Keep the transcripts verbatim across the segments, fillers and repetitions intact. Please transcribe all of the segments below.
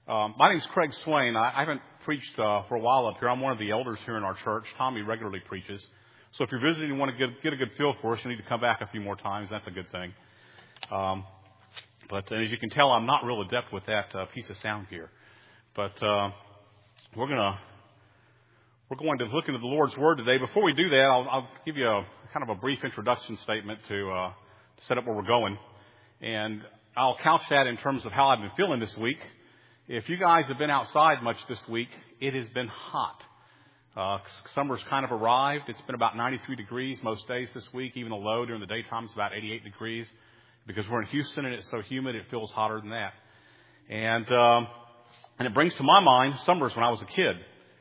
Um, my name's Craig Swain. I, I haven't preached uh, for a while up here. I'm one of the elders here in our church. Tommy regularly preaches. So if you're visiting and want to get, get a good feel for us, you need to come back a few more times. That's a good thing. Um, but as you can tell, I'm not real adept with that uh, piece of sound gear. But uh, we're gonna we're going to look into the Lord's Word today. Before we do that, I'll, I'll give you a kind of a brief introduction statement to, uh, to set up where we're going, and I'll couch that in terms of how I've been feeling this week. If you guys have been outside much this week, it has been hot. Uh, summer's kind of arrived. It's been about ninety-three degrees most days this week. Even the low during the daytime is about eighty-eight degrees. Because we're in Houston and it's so humid, it feels hotter than that. And um, and it brings to my mind summers when I was a kid.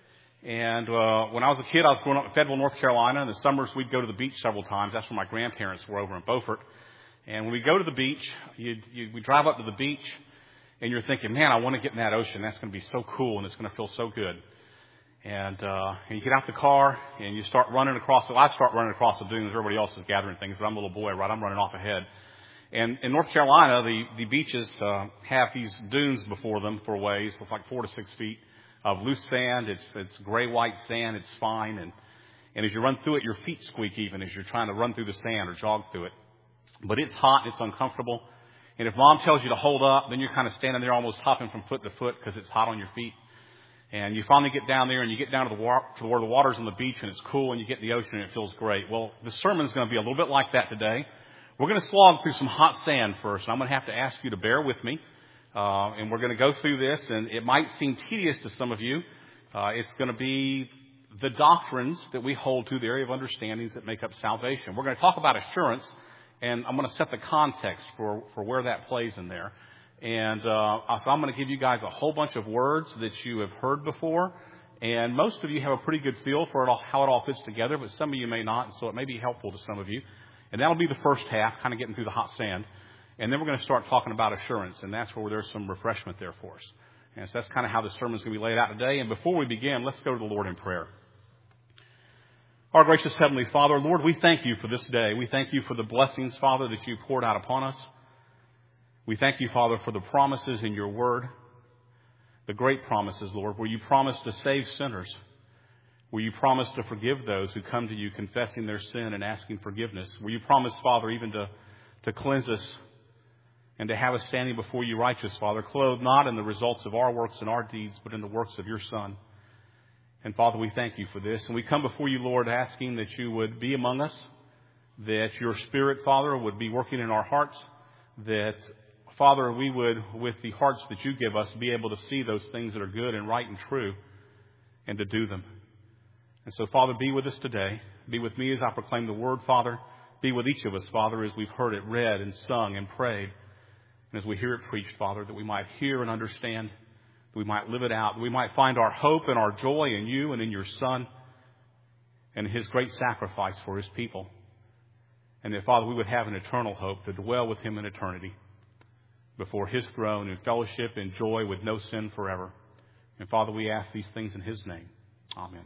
And uh, when I was a kid, I was growing up in Fayetteville, North Carolina. In the summers, we'd go to the beach several times. That's where my grandparents were over in Beaufort. And when we go to the beach, you'd, you'd, we drive up to the beach, and you're thinking, man, I want to get in that ocean. That's going to be so cool, and it's going to feel so good. And, uh, and you get out the car, and you start running across. Well, I start running across the dunes. Everybody else is gathering things, but I'm a little boy, right? I'm running off ahead. And in North Carolina, the, the beaches uh, have these dunes before them for ways. It's like four to six feet of loose sand. It's it's gray-white sand. It's fine. And, and as you run through it, your feet squeak even as you're trying to run through the sand or jog through it. But it's hot and it's uncomfortable. And if Mom tells you to hold up, then you're kind of standing there almost hopping from foot to foot because it's hot on your feet. And you finally get down there and you get down to, the wa- to where the water's on the beach and it's cool and you get in the ocean and it feels great. Well, the sermon's going to be a little bit like that today. We're going to slog through some hot sand first. And I'm going to have to ask you to bear with me. Uh, and we're going to go through this. And it might seem tedious to some of you. Uh, it's going to be the doctrines that we hold to, the area of understandings that make up salvation. We're going to talk about assurance. And I'm going to set the context for, for where that plays in there. And uh, so I'm going to give you guys a whole bunch of words that you have heard before. And most of you have a pretty good feel for it all, how it all fits together, but some of you may not. And so it may be helpful to some of you. And that'll be the first half, kind of getting through the hot sand. And then we're going to start talking about assurance. And that's where there's some refreshment there for us. And so that's kind of how the sermon's going to be laid out today. And before we begin, let's go to the Lord in prayer. Our gracious Heavenly Father, Lord, we thank you for this day. We thank you for the blessings, Father, that you poured out upon us. We thank you, Father, for the promises in your word, the great promises, Lord, where you promised to save sinners, where you promised to forgive those who come to you confessing their sin and asking forgiveness, where you promised, Father, even to, to cleanse us and to have us standing before you righteous, Father, clothed not in the results of our works and our deeds, but in the works of your Son. And, Father, we thank you for this. And we come before you, Lord, asking that you would be among us, that your Spirit, Father, would be working in our hearts, that, Father, we would, with the hearts that you give us, be able to see those things that are good and right and true and to do them. And so, Father, be with us today. Be with me as I proclaim the word, Father. Be with each of us, Father, as we've heard it read and sung and prayed. And as we hear it preached, Father, that we might hear and understand, that we might live it out, that we might find our hope and our joy in you and in your Son and his great sacrifice for his people. And that, Father, we would have an eternal hope to dwell with him in eternity before his throne in fellowship and joy with no sin forever. And, Father, we ask these things in his name. Amen.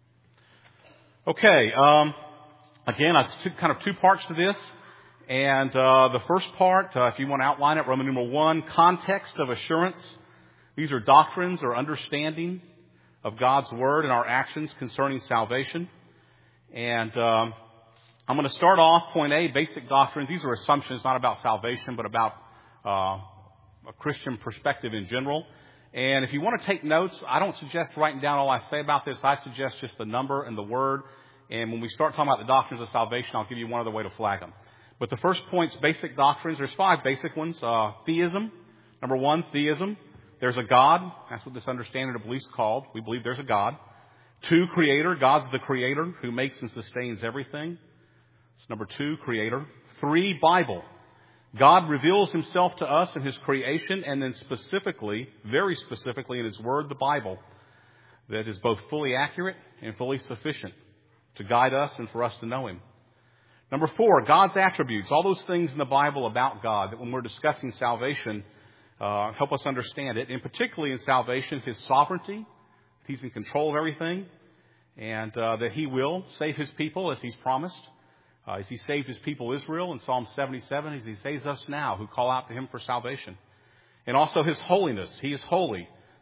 Okay. Um, again, I took kind of two parts to this. And uh, the first part, uh, if you want to outline it, Roman numeral one, context of assurance. These are doctrines or understanding of God's word and our actions concerning salvation. And um, I'm going to start off, point A, basic doctrines. These are assumptions not about salvation, but about uh, a Christian perspective in general. And if you want to take notes, I don't suggest writing down all I say about this. I suggest just the number and the word. And when we start talking about the doctrines of salvation, I'll give you one other way to flag them. But the first point's basic doctrines. There's five basic ones. Uh, theism. Number one, theism. There's a God. That's what this understanding of belief is called. We believe there's a God. Two, creator. God's the creator who makes and sustains everything. That's number two, creator. Three, Bible. God reveals himself to us in his creation and then specifically, very specifically in his word, the Bible, that is both fully accurate and fully sufficient to guide us and for us to know him. Number four, God's attributes. All those things in the Bible about God that when we're discussing salvation, Uh, help us understand it, and particularly in salvation, his sovereignty. He's in control of everything, and uh, that he will save his people as he's promised. Uh, as he saved his people Israel in Psalm seventy-seven, as he saves us now who call out to him for salvation. And also his holiness. He is holy.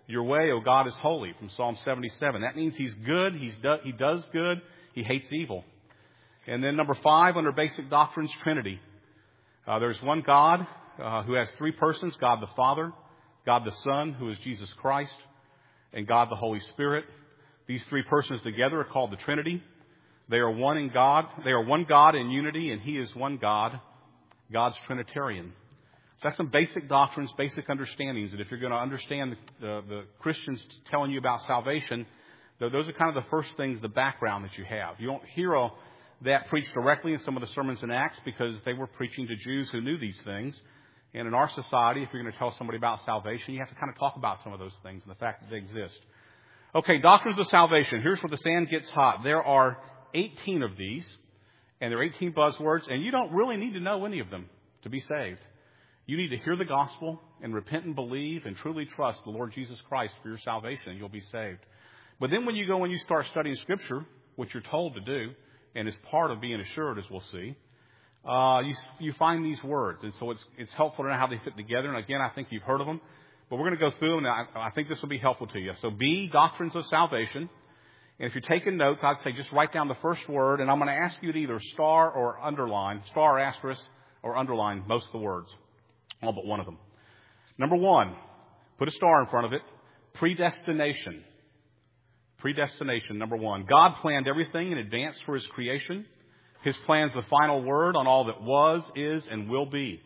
Your way, O God, is holy, from Psalm seventy-seven. That means He's good, he's do, He does good, He hates evil. And then number five, under basic doctrines, Trinity. Uh, there's one God uh, who has three persons, God the Father, God the Son, who is Jesus Christ, and God the Holy Spirit. These three persons together are called the Trinity. They are one in God. They are one God in unity, and He is one God, God's Trinitarian. So that's some basic doctrines, basic understandings. And if you're going to understand the, the, the Christians telling you about salvation, those are kind of the first things, the background that you have. You don't hear a, that preached directly in some of the sermons in Acts because they were preaching to Jews who knew these things. And in our society, if you're going to tell somebody about salvation, you have to kind of talk about some of those things and the fact that they exist. Okay, doctrines of salvation. Here's where the sand gets hot. There are eighteen of these, and there are eighteen buzzwords, and you don't really need to know any of them to be saved. You need to hear the gospel and repent and believe and truly trust the Lord Jesus Christ for your salvation, and you'll be saved. But then when you go and you start studying Scripture, which you're told to do, and is part of being assured, as we'll see, uh, you, you find these words. And so it's, it's helpful to know how they fit together. And again, I think you've heard of them. But we're going to go through them, and I, I think this will be helpful to you. So B, doctrines of salvation. And if you're taking notes, I'd say just write down the first word, and I'm going to ask you to either star or underline, star or asterisk, or underline most of the words. All but one of them. Number one, put a star in front of it. Predestination. Predestination, number one. God planned everything in advance for His creation. His plan's the final word on all that was, is, and will be.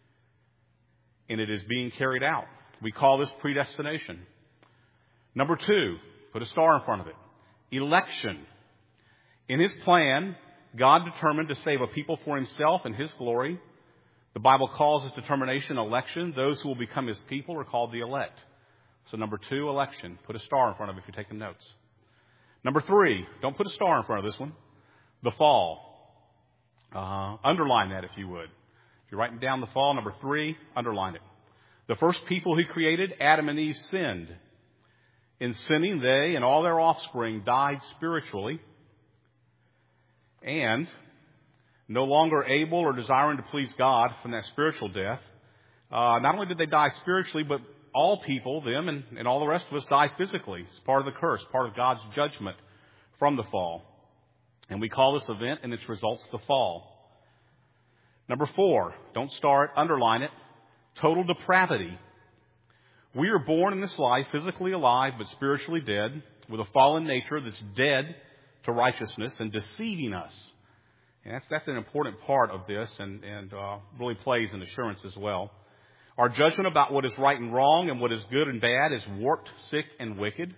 And it is being carried out. We call this predestination. Number two, put a star in front of it. Election. In His plan, God determined to save a people for Himself and His glory. The Bible calls this determination election. Those who will become His people are called the elect. So number two, election. Put a star in front of it if you're taking notes. Number three, don't put a star in front of this one. The fall. Uh, underline that if you would. If you're writing down the fall, number three, underline it. The first people He created, Adam and Eve, sinned. In sinning, they and all their offspring died spiritually. And no longer able or desiring to please God from that spiritual death, uh, not only did they die spiritually, but all people, them and, and all the rest of us, die physically. It's part of the curse, part of God's judgment from the fall. And we call this event and its results the fall. Number four, don't star it, underline it, total depravity. We are born in this life physically alive but spiritually dead, with a fallen nature that's dead to righteousness and deceiving us. And that's, that's an important part of this and, and uh, really plays in assurance as well. Our judgment about what is right and wrong and what is good and bad is warped, sick, and wicked.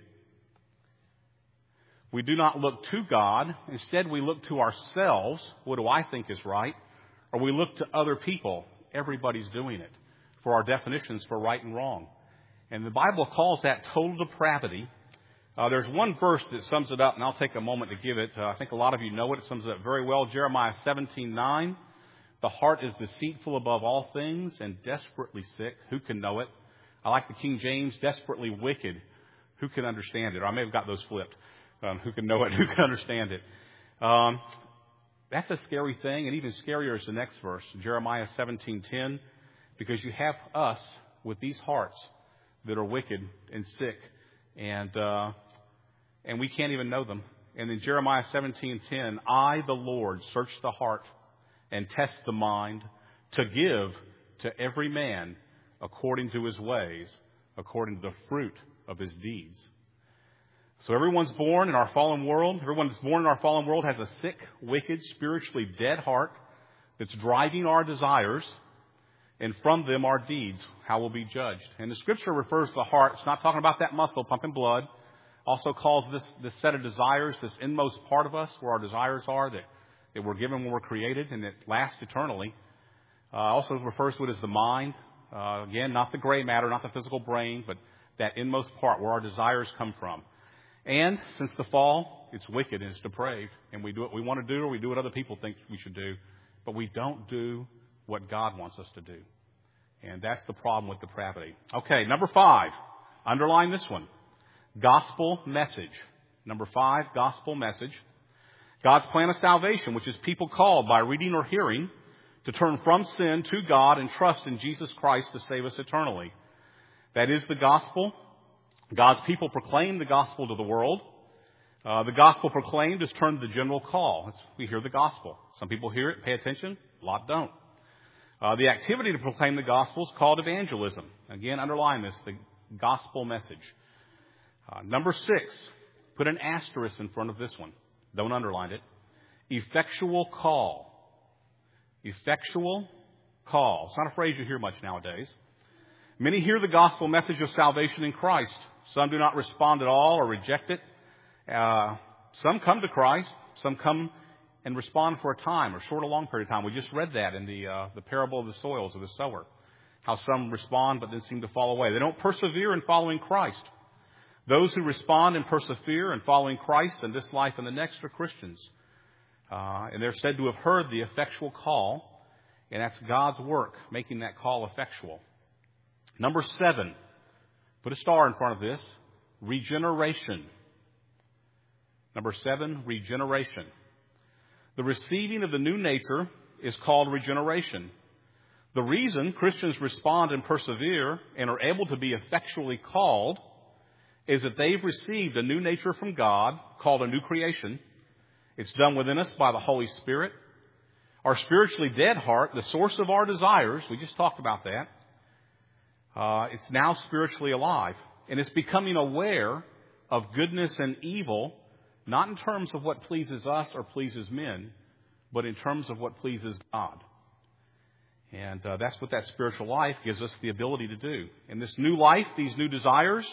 We do not look to God. Instead, we look to ourselves. What do I think is right? Or we look to other people. Everybody's doing it for our definitions for right and wrong. And the Bible calls that total depravity. Uh, there's one verse that sums it up, and I'll take a moment to give it. Uh, I think a lot of you know it. It sums it up very well. Jeremiah seventeen nine. The heart is deceitful above all things and desperately sick. Who can know it? I like the King James, desperately wicked. Who can understand it? Or I may have got those flipped. Um, who can know it? Who can understand it? Um, that's a scary thing, and even scarier is the next verse, Jeremiah seventeen ten, because you have us with these hearts that are wicked and sick, and uh, and we can't even know them. And in Jeremiah seventeen ten, I, the Lord, search the heart and test the mind to give to every man according to his ways, according to the fruit of his deeds. So everyone's born in our fallen world. Everyone that's born in our fallen world has a sick, wicked, spiritually dead heart that's driving our desires, and from them our deeds, how we'll be judged. And the Scripture refers to the heart. It's not talking about that muscle pumping blood. Also calls this, this set of desires, this inmost part of us where our desires are that, that we're given when we're created and that last eternally. Uh, also refers to it as the mind. Uh, again, not the gray matter, not the physical brain, but that inmost part where our desires come from. And since the fall, it's wicked and it's depraved. And we do what we want to do, or we do what other people think we should do. But we don't do what God wants us to do. And that's the problem with depravity. Okay, number five. Underline this one. Gospel message. Number five, gospel message. God's plan of salvation, which is people called by reading or hearing to turn from sin to God and trust in Jesus Christ to save us eternally. That is the gospel. God's people proclaim the gospel to the world. Uh, the gospel proclaimed is turned to the general call. It's, we hear the gospel. Some people hear it, pay attention. A lot don't. Uh, the activity to proclaim the gospel is called evangelism. Again, underline this, the gospel message. Uh, number six, put an asterisk in front of this one. Don't underline it. Effectual call. Effectual call. It's not a phrase you hear much nowadays. Many hear the gospel message of salvation in Christ. Some do not respond at all or reject it. Uh, some come to Christ. Some come and respond for a time or short or long period of time. We just read that in the uh, the parable of the soils of the sower. How some respond but then seem to fall away. They don't persevere in following Christ. Those who respond and persevere in following Christ in this life and the next are Christians. Uh, and they're said to have heard the effectual call. And that's God's work, making that call effectual. Number seven, put a star in front of this, regeneration. Number seven, regeneration. The receiving of the new nature is called regeneration. The reason Christians respond and persevere and are able to be effectually called is that they've received a new nature from God called a new creation. It's done within us by the Holy Spirit. Our spiritually dead heart, the source of our desires, we just talked about that, uh, it's now spiritually alive. And it's becoming aware of goodness and evil, not in terms of what pleases us or pleases men, but in terms of what pleases God. And uh, that's what that spiritual life gives us the ability to do. In this new life, these new desires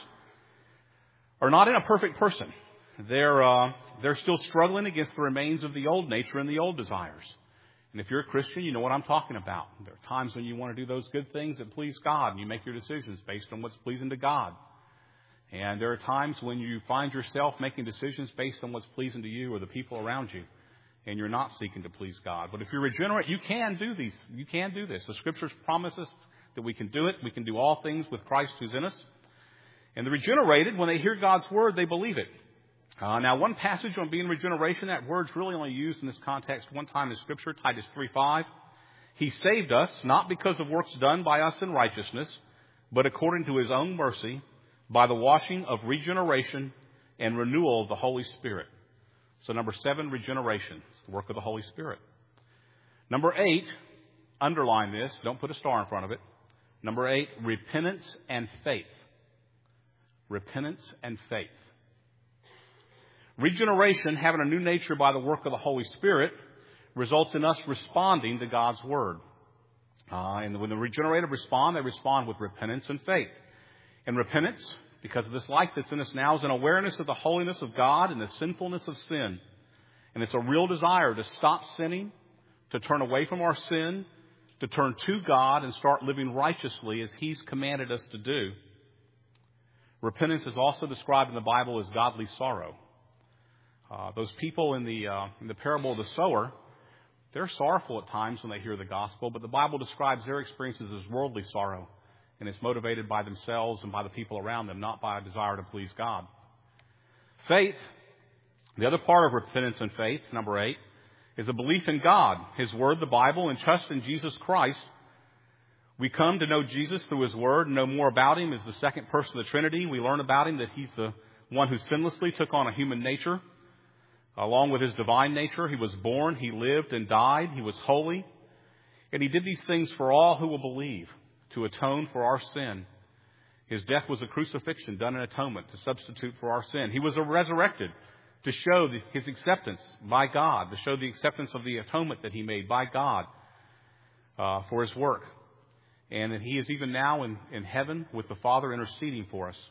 are not in a perfect person. They're, uh, they're still struggling against the remains of the old nature and the old desires. And if you're a Christian, you know what I'm talking about. There are times when you want to do those good things that please God, and you make your decisions based on what's pleasing to God. And there are times when you find yourself making decisions based on what's pleasing to you or the people around you, and you're not seeking to please God. But if you're regenerate, you can do these. You can do this. The Scriptures promise us that we can do it. We can do all things with Christ who's in us. And the regenerated, when they hear God's word, they believe it. Uh, now, one passage on being regeneration, that word's really only used in this context one time in Scripture, Titus three five. He saved us, not because of works done by us in righteousness, but according to His own mercy, by the washing of regeneration and renewal of the Holy Spirit. So number seven, regeneration. It's the work of the Holy Spirit. Number eight, underline this. Don't put a star in front of it. Number eight, repentance and faith. Repentance and faith. Regeneration, having a new nature by the work of the Holy Spirit, results in us responding to God's Word. Uh, and when the regenerated respond, they respond with repentance and faith. And repentance, because of this life that's in us now, is an awareness of the holiness of God and the sinfulness of sin. And it's a real desire to stop sinning, to turn away from our sin, to turn to God and start living righteously as He's commanded us to do. Repentance is also described in the Bible as godly sorrow. Uh, those people in the uh, in the parable of the sower, they're sorrowful at times when they hear the gospel, but the Bible describes their experiences as worldly sorrow, and it's motivated by themselves and by the people around them, not by a desire to please God. Faith, the other part of repentance and faith, number eight, is a belief in God, His Word, the Bible, and trust in Jesus Christ. We come to know Jesus through His Word and know more about Him as the second person of the Trinity. We learn about Him that He's the one who sinlessly took on a human nature. Along with His divine nature, He was born, He lived and died, He was holy. And He did these things for all who will believe, to atone for our sin. His death was a crucifixion done in atonement to substitute for our sin. He was resurrected to show His acceptance by God, to show the acceptance of the atonement that He made by God uh, for His work. And that He is even now in, in heaven with the Father interceding for us.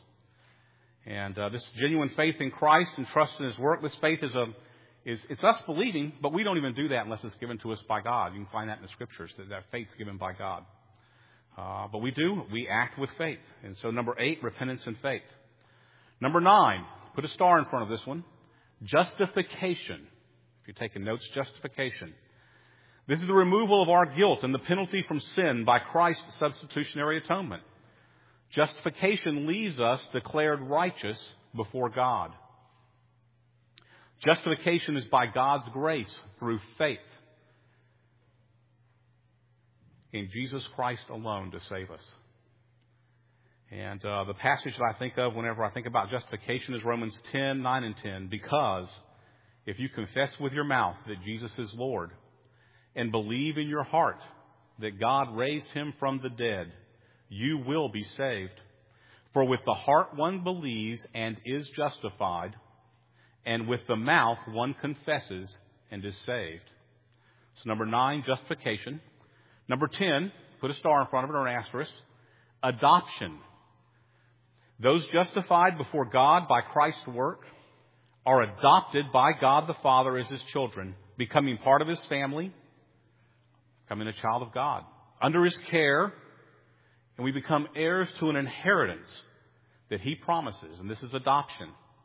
And uh, this genuine faith in Christ and trust in His work, this faith is a is it's us believing, but we don't even do that unless it's given to us by God. You can find that in the Scriptures, that, that faith's given by God. Uh, but we do, we act with faith. And so number eight, repentance and faith. Number nine, put a star in front of this one, justification. If you're taking notes, justification. This is the removal of our guilt and the penalty from sin by Christ's substitutionary atonement. Justification leaves us declared righteous before God. Justification is by God's grace through faith in Jesus Christ alone to save us. And uh, the passage that I think of whenever I think about justification is Romans ten, nine and ten. Because if you confess with your mouth that Jesus is Lord and believe in your heart that God raised him from the dead, you will be saved. For with the heart one believes and is justified, and with the mouth one confesses and is saved. So number nine, justification. Number ten, put a star in front of it or an asterisk, adoption. Those justified before God by Christ's work are adopted by God the Father as his children, becoming part of his family, becoming a child of God, under his care, and we become heirs to an inheritance that he promises, and this is adoption.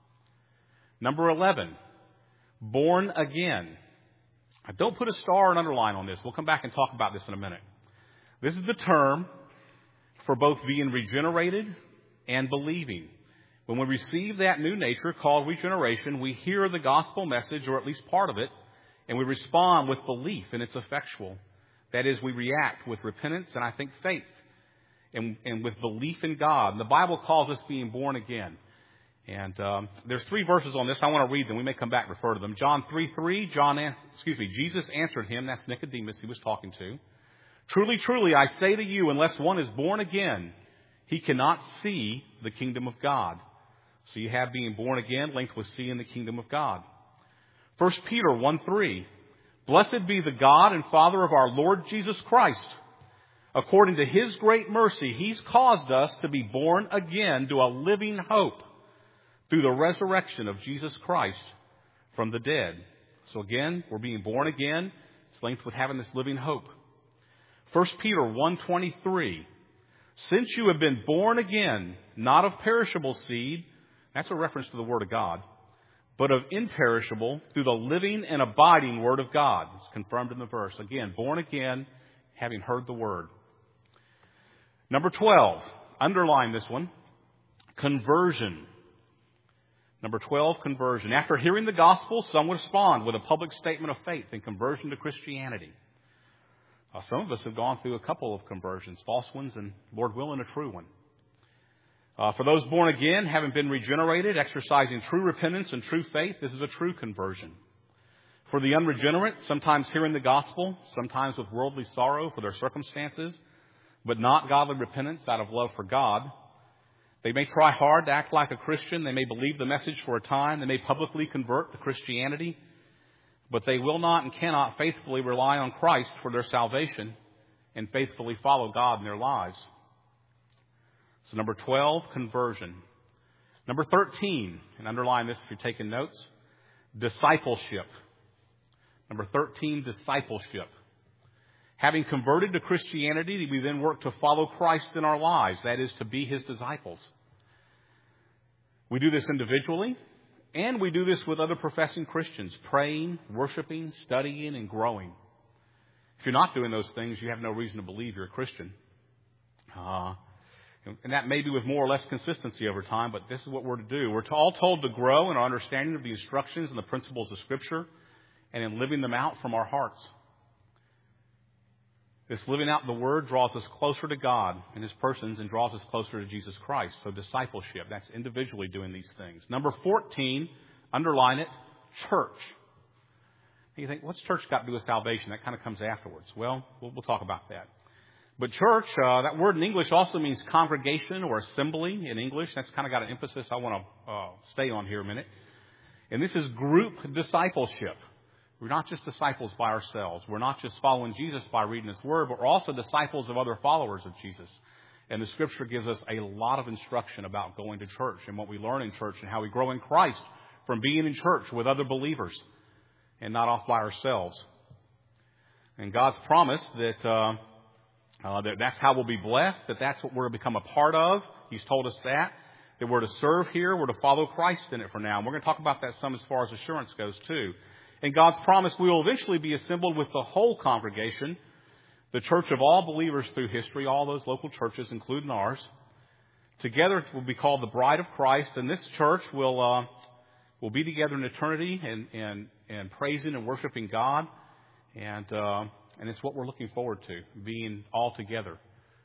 Number eleven, born again. Now, don't put a star and underline on this. We'll come back and talk about this in a minute. This is the term for both being regenerated and believing. When we receive that new nature called regeneration, we hear the gospel message, or at least part of it, and we respond with belief, and it's effectual. That is, we react with repentance and I think faith and, and with belief in God. And the Bible calls us being born again. And um, there's three verses on this. I want to read them. We may come back and refer to them. John three three, John, excuse me, Jesus answered him, that's Nicodemus he was talking to. Truly, truly, I say to you, unless one is born again, he cannot see the kingdom of God. So you have being born again linked with seeing the kingdom of God. First Peter one three, blessed be the God and Father of our Lord Jesus Christ. According to his great mercy, he's caused us to be born again to a living hope through the resurrection of Jesus Christ from the dead. So again, we're being born again. It's linked with having this living hope. First Peter one twenty-three, since you have been born again, not of perishable seed, that's a reference to the Word of God, but of imperishable through the living and abiding Word of God. It's confirmed in the verse. Again, born again, having heard the Word. Number twelve, underline this one, conversion. Number twelve, conversion. After hearing the gospel, some would respond with a public statement of faith and conversion to Christianity. Uh, some of us have gone through a couple of conversions, false ones and, Lord willing, a true one. Uh, for those born again, having been regenerated, exercising true repentance and true faith, this is a true conversion. For the unregenerate, sometimes hearing the gospel, sometimes with worldly sorrow for their circumstances, but not godly repentance out of love for God. They may try hard to act like a Christian. They may believe the message for a time. They may publicly convert to Christianity. But they will not and cannot faithfully rely on Christ for their salvation and faithfully follow God in their lives. So number twelve, conversion. Number thirteen, and underline this if you're taking notes, discipleship. Number thirteen, discipleship. Having converted to Christianity, we then work to follow Christ in our lives. That is, to be his disciples. We do this individually, and we do this with other professing Christians, praying, worshiping, studying, and growing. If you're not doing those things, you have no reason to believe you're a Christian. Uh, and that may be with more or less consistency over time, but this is what we're to do. We're all told to grow in our understanding of the instructions and the principles of Scripture and in living them out from our hearts. This living out the Word draws us closer to God and his persons and draws us closer to Jesus Christ. So discipleship, that's individually doing these things. Number fourteen, underline it, church. And you think, what's church got to do with salvation? That kind of comes afterwards. Well, we'll, we'll talk about that. But church, uh, that word in English also means congregation or assembly in English. That's kind of got an emphasis I want to uh, stay on here a minute. And this is group discipleship. We're not just disciples by ourselves. We're not just following Jesus by reading his word, but we're also disciples of other followers of Jesus. And the Scripture gives us a lot of instruction about going to church and what we learn in church and how we grow in Christ from being in church with other believers and not off by ourselves. And God's promised that, uh, uh, that that's how we'll be blessed, that that's what we're to become a part of. He's told us that, that we're to serve here, we're to follow Christ in it for now. And we're going to talk about that some as far as assurance goes too. And God's promise we will eventually be assembled with the whole congregation, the church of all believers through history, all those local churches, including ours. Together it will be called the bride of Christ, and this church will uh, will be together in eternity and, and, and praising and worshiping God. And uh, and it's what we're looking forward to, being all together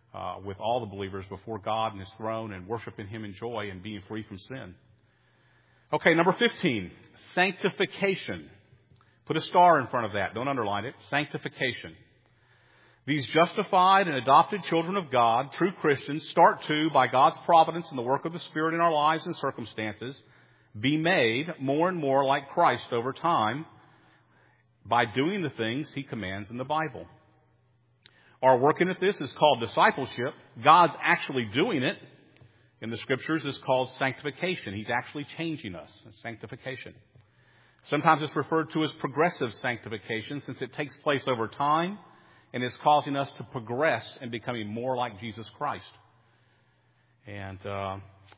uh, with all the believers before God and His throne and worshiping Him in joy and being free from sin. Okay, number fifteen, sanctification. Put a star in front of that. Don't underline it. Sanctification. These justified and adopted children of God, true Christians, start to, by God's providence and the work of the Spirit in our lives and circumstances, be made more and more like Christ over time by doing the things He commands in the Bible. Our working at this is called discipleship. God's actually doing it in the Scriptures is called sanctification. He's actually changing us. Sanctification. Sometimes it's referred to as progressive sanctification since it takes place over time and is causing us to progress in becoming more like Jesus Christ. And uh,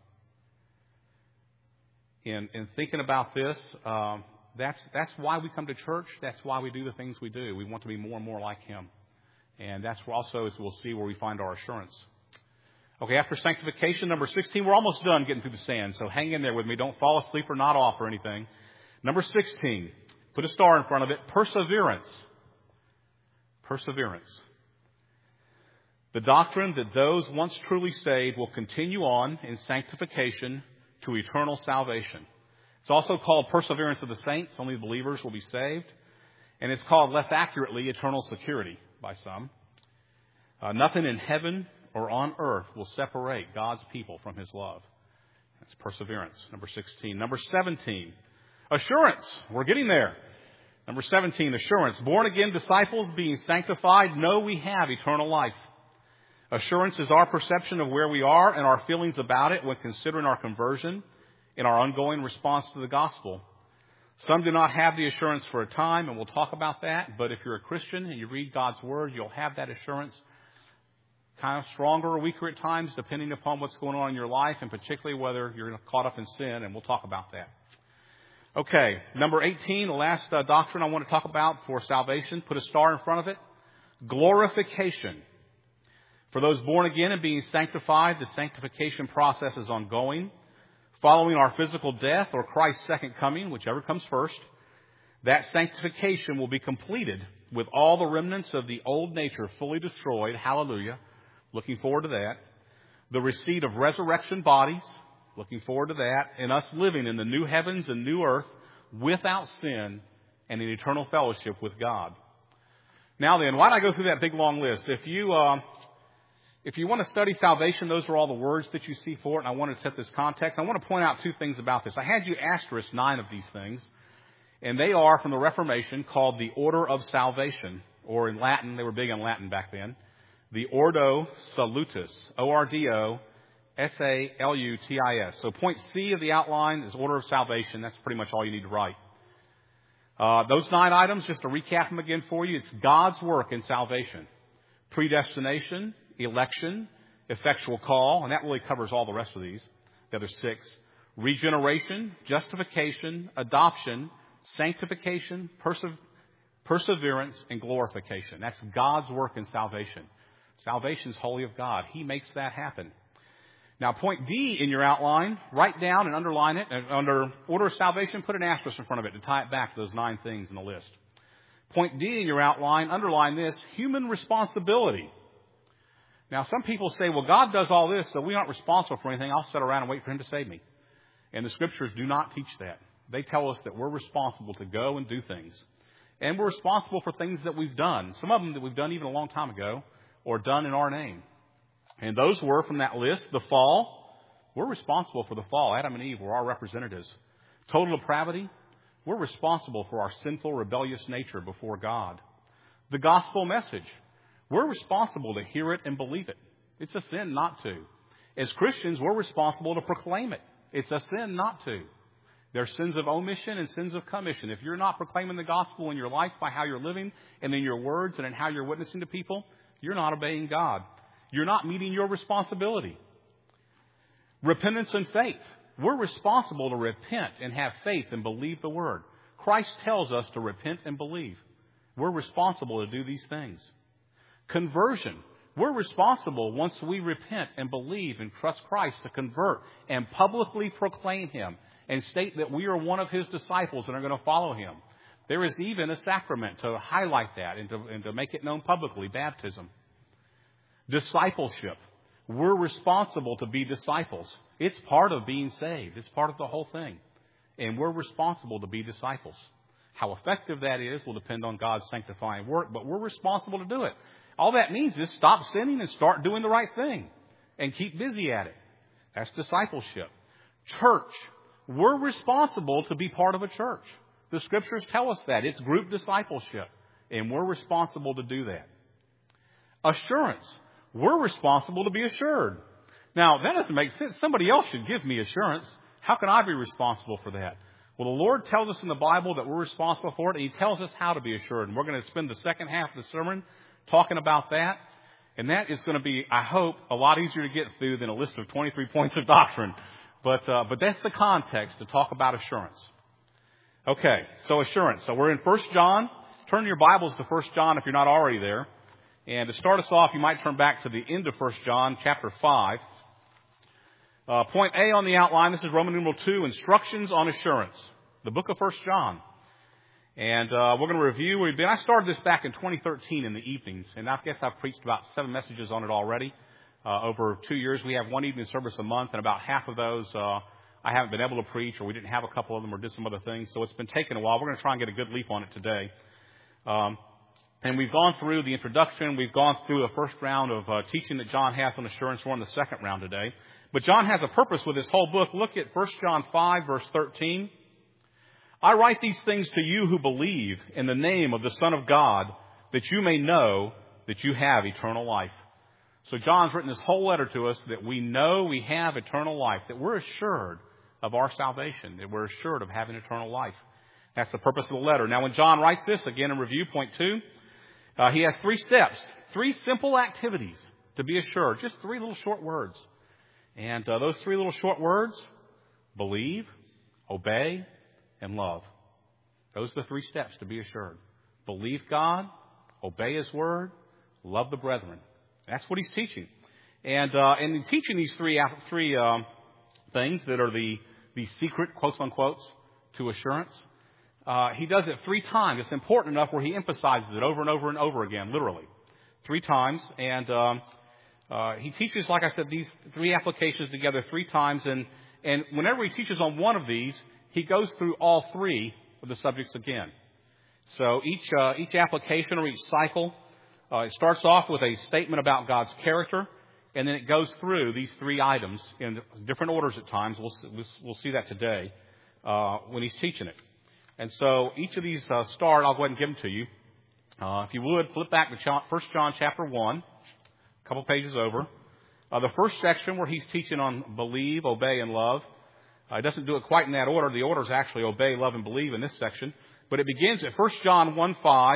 in, in thinking about this, uh, that's, that's why we come to church. That's why we do the things we do. We want to be more and more like Him. And that's also, as we'll see, where we find our assurance. Okay, after sanctification, number sixteen, we're almost done getting through the sand, so hang in there with me. Don't fall asleep or nod off or anything. Number sixteen, put a star in front of it, perseverance. Perseverance. The doctrine that those once truly saved will continue on in sanctification to eternal salvation. It's also called perseverance of the saints. Only believers will be saved. And it's called, less accurately, eternal security by some. Uh, nothing in heaven or on earth will separate God's people from His love. That's perseverance. Number sixteen. Number seventeen, assurance. We're getting there. Number seventeen, assurance. Born again disciples being sanctified know we have eternal life. Assurance is our perception of where we are and our feelings about it when considering our conversion and our ongoing response to the gospel. Some do not have the assurance for a time, and we'll talk about that. But if you're a Christian and you read God's Word, you'll have that assurance kind of stronger or weaker at times, depending upon what's going on in your life, and particularly whether you're caught up in sin, and we'll talk about that. Okay, number eighteen, the last uh, doctrine I want to talk about for salvation. Put a star in front of it. Glorification. For those born again and being sanctified, the sanctification process is ongoing. Following our physical death or Christ's second coming, whichever comes first, that sanctification will be completed with all the remnants of the old nature fully destroyed. Hallelujah. Looking forward to that. The receipt of resurrection bodies. Looking forward to that. And us living in the new heavens and new earth without sin and in eternal fellowship with God. Now then, why did I go through that big long list? If you, uh, if you want to study salvation, those are all the words that you see for it. And I want to set this context. I want to point out two things about this. I had you asterisk nine of these things. And they are from the Reformation called the Order of Salvation. Or in Latin, they were big on Latin back then. The Ordo Salutis. O R D O S A L U T I S. So point C of the outline is Order of Salvation. That's pretty much all you need to write. Uh, those nine items, just to recap them again for you, it's God's work in salvation. Predestination, election, effectual call, and that really covers all the rest of these, the other six. Regeneration, justification, adoption, sanctification, perse- perseverance, and glorification. That's God's work in salvation. Salvation is wholly of God. He makes that happen. Now, point D in your outline, write down and underline it. And under order of salvation, put an asterisk in front of it to tie it back to those nine things in the list. Point D in your outline, underline this, human responsibility. Now, some people say, well, God does all this, so we aren't responsible for anything. I'll sit around and wait for Him to save me. And the Scriptures do not teach that. They tell us that we're responsible to go and do things. And we're responsible for things that we've done. Some of them that we've done even a long time ago or done in our name. And those were from that list, the fall. We're responsible for the fall. Adam and Eve were our representatives. Total depravity. We're responsible for our sinful, rebellious nature before God. The gospel message. We're responsible to hear it and believe it. It's a sin not to. As Christians, we're responsible to proclaim it. It's a sin not to. There are sins of omission and sins of commission. If you're not proclaiming the gospel in your life by how you're living and in your words and in how you're witnessing to people, you're not obeying God. You're not meeting your responsibility. Repentance and faith. We're responsible to repent and have faith and believe the word. Christ tells us to repent and believe. We're responsible to do these things. Conversion. We're responsible once we repent and believe and trust Christ to convert and publicly proclaim Him and state that we are one of His disciples and are going to follow Him. There is even a sacrament to highlight that and to, and to make it known publicly, baptism. Discipleship. We're responsible to be disciples. It's part of being saved. It's part of the whole thing. And we're responsible to be disciples. How effective that is will depend on God's sanctifying work, but we're responsible to do it. All that means is stop sinning and start doing the right thing and keep busy at it. That's discipleship. Church. We're responsible to be part of a church. The Scriptures tell us that. It's group discipleship, and we're responsible to do that. Assurance. We're responsible to be assured. Now, that doesn't make sense. Somebody else should give me assurance. How can I be responsible for that? Well, the Lord tells us in the Bible that we're responsible for it, and He tells us how to be assured. And we're going to spend the second half of the sermon talking about that. And that is going to be, I hope, a lot easier to get through than a list of twenty-three points of doctrine. But uh, but that's the context to talk about assurance. Okay, so assurance. So we're in First John. Turn your Bibles to First John if you're not already there. And to start us off, you might turn back to the end of First John, chapter five. Uh, point A on the outline, this is Roman numeral two, instructions on assurance. The book of First John. And uh, we're going to review. We've been, I started this back in twenty thirteen in the evenings, and I guess I've preached about seven messages on it already. Uh, over two years, we have one evening service a month, and about half of those uh, I haven't been able to preach, or we didn't have a couple of them, or did some other things. So it's been taking a while. We're going to try and get a good leap on it today. Um, and we've gone through the introduction. We've gone through the first round of uh, teaching that John has on assurance. We're on the second round today. But John has a purpose with this whole book. Look at First John five, verse thirteen. I write these things to you who believe in the name of the Son of God, that you may know that you have eternal life. So John's written this whole letter to us that we know we have eternal life, that we're assured of our salvation, that we're assured of having eternal life. That's the purpose of the letter. Now, when John writes this, again in review, point two, uh, he has three steps, three simple activities to be assured, just three little short words. And uh, those three little short words, believe, obey, and love. Those are the three steps to be assured. Believe God, obey His Word, love the brethren. That's what he's teaching. And uh, and in teaching these three three um, things that are the, the secret, quotes unquote, to assurance, uh, he does it three times. It's important enough where he emphasizes it over and over and over again, literally. Three times. And um, uh, he teaches, like I said, these three applications together three times. And, and whenever he teaches on one of these, he goes through all three of the subjects again. So each uh, each application or each cycle, uh, it starts off with a statement about God's character, and then it goes through these three items in different orders at times. We'll we'll see that today uh, when he's teaching it. And so each of these uh, start. I'll go ahead and give them to you. Uh, if you would, flip back to First John chapter one, a couple pages over. Uh, the first section where he's teaching on believe, obey, and love. Uh, it doesn't do it quite in that order. The order is actually obey, love, and believe in this section. But it begins at First John one five,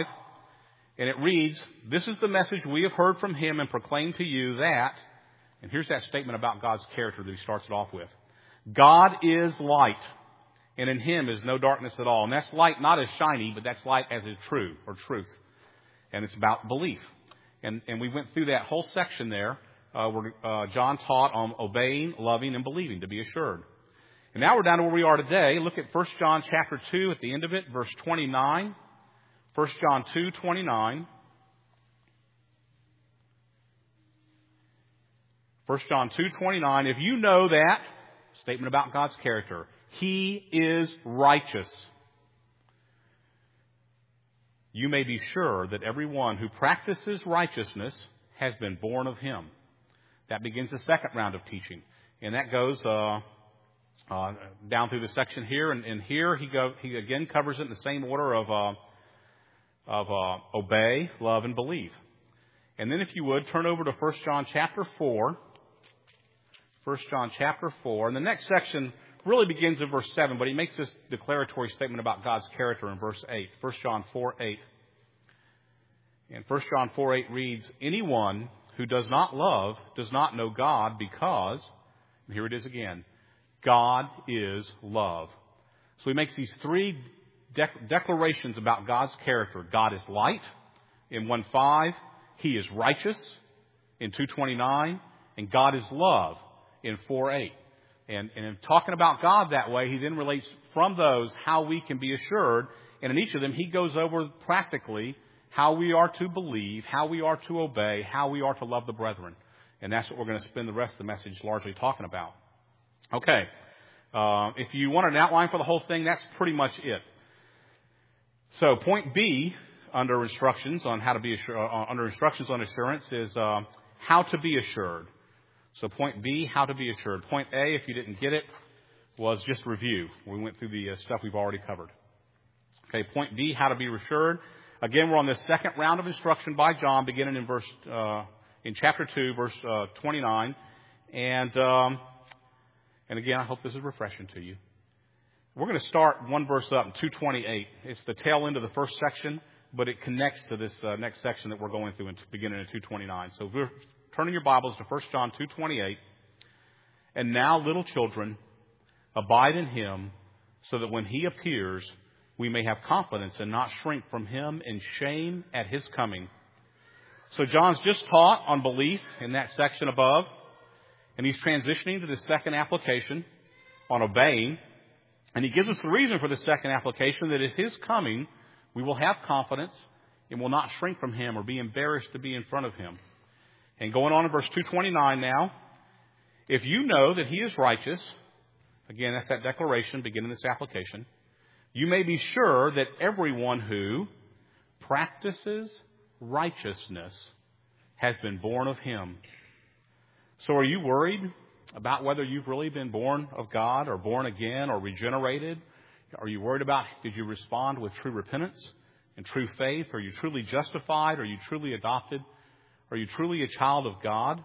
and it reads, this is the message we have heard from him and proclaimed to you that, and here's that statement about God's character that he starts it off with. God is light, and in him is no darkness at all. And that's light not as shiny, but that's light as is true or truth. And it's about belief. And, and we went through that whole section there uh, where uh, John taught on obeying, loving, and believing to be assured. And now we're down to where we are today. Look at First John chapter two at the end of it, verse twenty-nine. First John two twenty-nine. First John two twenty-nine. If you know that, statement about God's character, He is righteous, you may be sure that everyone who practices righteousness has been born of Him. That begins the second round of teaching. And that goes uh, uh, down through the section here. And, and here he go, he again covers it in the same order of, uh, of uh, obey, love, and believe. And then if you would, turn over to First John chapter four. First John chapter four. And the next section really begins in verse seven, but he makes this declaratory statement about God's character in verse eight. First John four eight. And First John four eight reads, anyone who does not love does not know God because, and here it is again, God is love. So he makes these three dec- declarations about God's character. God is light in one five. He is righteous in two twenty-nine. And God is love in four eight. And, and in talking about God that way, he then relates from those how we can be assured. And in each of them, he goes over practically how we are to believe, how we are to obey, how we are to love the brethren. And that's what we're going to spend the rest of the message largely talking about. Okay. Uh, if you want an outline for the whole thing, that's pretty much it. So point B under instructions on how to be assured, uh, under instructions on assurance is uh, how to be assured. So point B, how to be assured. Point A, if you didn't get it, was just review. We went through the uh, stuff we've already covered. Okay, point B, how to be assured. Again, we're on this second round of instruction by John, beginning in verse uh, in chapter two, verse uh, twenty-nine, and um, and again, I hope this is refreshing to you. We're going to start one verse up in two twenty-eight. It's the tail end of the first section, but it connects to this uh, next section that we're going through, in, beginning in two twenty-nine. So, we're turning your Bibles to First John two twenty-eight. And now, little children, abide in Him, so that when He appears, we may have confidence and not shrink from Him in shame at His coming. So John's just taught on belief in that section above, and he's transitioning to the second application on obeying. And he gives us the reason for the second application, that at His coming, we will have confidence and will not shrink from Him or be embarrassed to be in front of Him. And going on in verse two twenty-nine now, if you know that He is righteous, again, that's that declaration beginning this application, you may be sure that everyone who practices righteousness has been born of Him. So are you worried about whether you've really been born of God or born again or regenerated? Are you worried about, did you respond with true repentance and true faith? Are you truly justified? Are you truly adopted? Are you truly a child of God?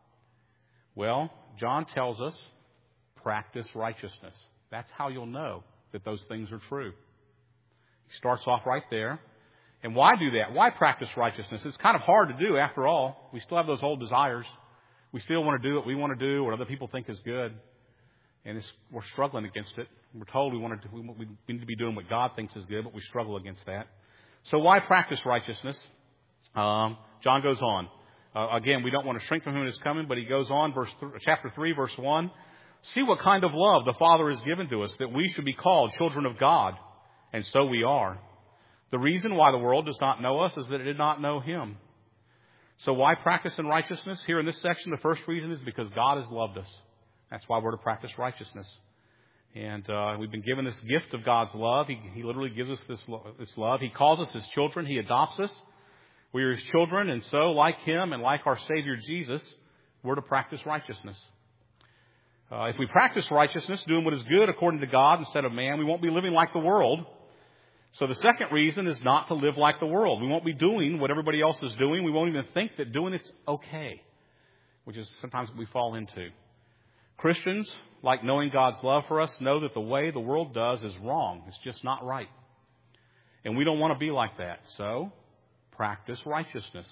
Well, John tells us, practice righteousness. That's how you'll know that those things are true. He starts off right there. And why do that? Why practice righteousness? It's kind of hard to do after all. We still have those old desires. We still want to do what we want to do, what other people think is good. And it's, we're struggling against it. We're told we, want to, we, we need to be doing what God thinks is good, but we struggle against that. So why practice righteousness? Um, John goes on. Uh, again, we don't want to shrink from Him His coming, but he goes on, verse th- chapter three, verse one. See what kind of love the Father has given to us, that we should be called children of God. And so we are. The reason why the world does not know us is that it did not know Him. So why practice in righteousness? Here in this section, the first reason is because God has loved us. That's why we're to practice righteousness. And uh, we've been given this gift of God's love. He, he literally gives us this, lo- this love. He calls us His children. He adopts us. We are His children. And so, like Him and like our Savior Jesus, we're to practice righteousness. Uh, if we practice righteousness, doing what is good according to God instead of man, we won't be living like the world. So the second reason is not to live like the world. We won't be doing what everybody else is doing. We won't even think that doing it's okay, which is sometimes what we fall into. Christians, like knowing God's love for us, know that the way the world does is wrong. It's just not right. And we don't want to be like that. So practice righteousness.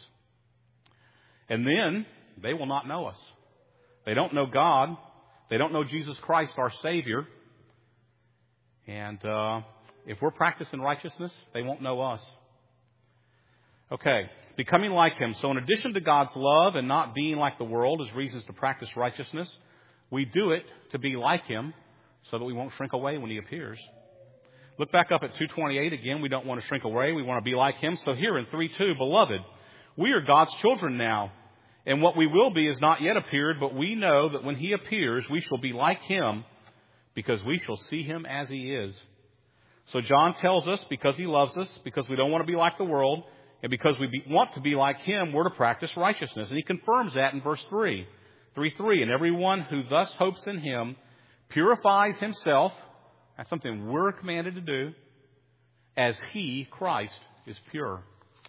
And then they will not know us. They don't know God. They don't know Jesus Christ, our Savior. And uh, if we're practicing righteousness, they won't know us. Okay, becoming like Him. So in addition to God's love and not being like the world as reasons to practice righteousness, we do it to be like Him so that we won't shrink away when He appears. Look back up at two twenty-eight again. We don't want to shrink away. We want to be like Him. So here in three two, beloved, we are God's children now. And what we will be is not yet appeared, but we know that when He appears, we shall be like Him, because we shall see Him as He is. So John tells us, because He loves us, because we don't want to be like the world, and because we be, want to be like Him, we're to practice righteousness. And He confirms that in verse three. three three, and everyone who thus hopes in Him purifies himself. That's something we're commanded to do, as He, Christ, is pure.